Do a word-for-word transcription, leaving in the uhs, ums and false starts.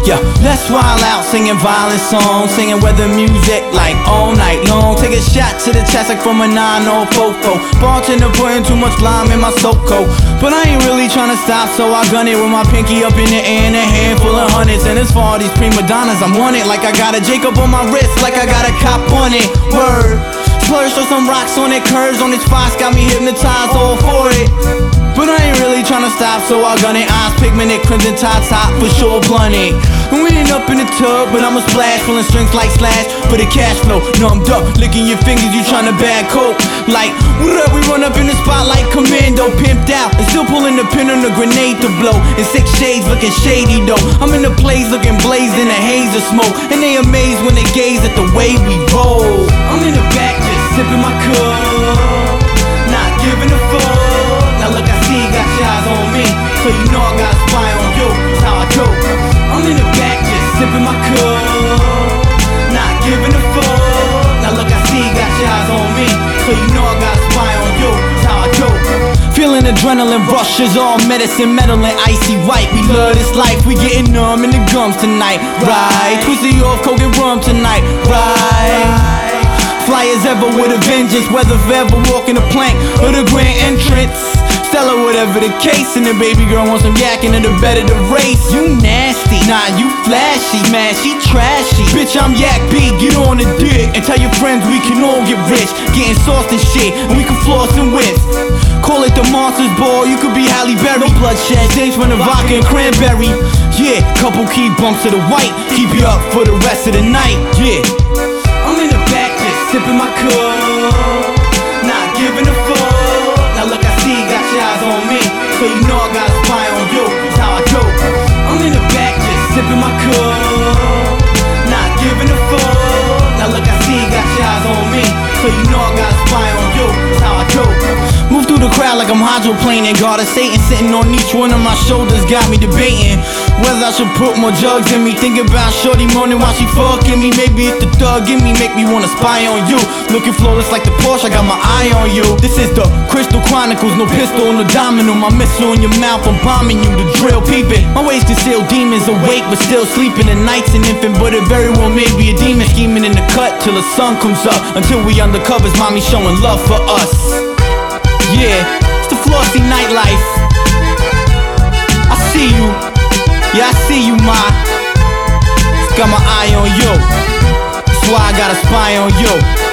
Yeah, let's wild out, singing violent songs, singing weather music like all night long. Take a shot to the chest like from a nine or fofo. Bartender putting too much lime in my soap coat. But I ain't really tryna stop, so I gun it with my pinky up in the air and a handful of hundreds. And as far as these prima donnas, I'm on it like I got a Jacob on my wrist, like I got a cop on it. Word. Splurge or some rocks on it, curves on its spots, got me hypnotized, all for it. But I ain't really tryna stop, so I gun it. Eyes pigmented, crimson tie top, for sure blunt it. And we ain't up in the tub, but I'm a splash, pulling strings like Slash for the cash flow. Numbed up, licking your fingers, you tryna bag coke. Like, what up, we run up in the spot like Commando, pimped out, and still pulling the pin on the grenade to blow. In six shades, looking shady though. I'm in the place, looking blazed in a haze of smoke. And they amazed when they gaze at the way we roll. I'm in the back, just sipping my cup, not giving a fuck. Now look, I see you got your eyes on me, so you know I got a spy on you. That's how I go. I'm in the back just sipping my cup, not giving a fuck. Now look, I see you got your eyes on me, so you know I got a spy on you. That's how I go. Feeling adrenaline rushes, all medicine, metal and icy white. We love this life, we getting numb in the gums tonight, right? Twisty off, coke and rum tonight, right? Fly as ever with a vengeance, whether forever walking the plank or the grand entrance. Stella, whatever the case, and the baby girl wants some yakking and the better the race. You nasty, nah, you flashy, man, she trashy. Bitch, I'm Yak B, get on the dick and tell your friends we can all get rich, getting sauced and shit, and we can floss and whip. Call it the Monsters Ball, you could be Halle Berry. No bloodshed, stage from the vodka and cranberry. Yeah, couple key bumps to the white, keep you up for the rest of the night. Yeah, I'm in the back just sipping my cup, not giving a fuck. Now look, I see you got your eyes on me, so you know I got a spy on you. That's how I go. I'm in the back just sipping my cup, not giving a fuck. Now look, I see you got your eyes on me, so you know I got a spy on you. That's how I go. Move through the crowd like I'm hydroplaning. God of Satan sitting on each one of my shoulders, got me debating whether I should put more jugs in me. Thinking about shorty moaning while she fucking me. Maybe it's the thug in me, make me wanna spy on you. Looking flawless like the Porsche, I got my eye on you. This is the Crystal Chronicles, no pistol, no domino. My missile in your mouth, I'm bombing you, the drill peeping. My ways conceal demons awake but still sleeping. The night's an infant, but it very well may be a demon scheming in the cut till the sun comes up. Until we undercovers, mommy showing love for us. Yeah, it's the Flossy nightlife. I see you, yeah I see you, ma. Got my eye on you, that's why I got a spy on you.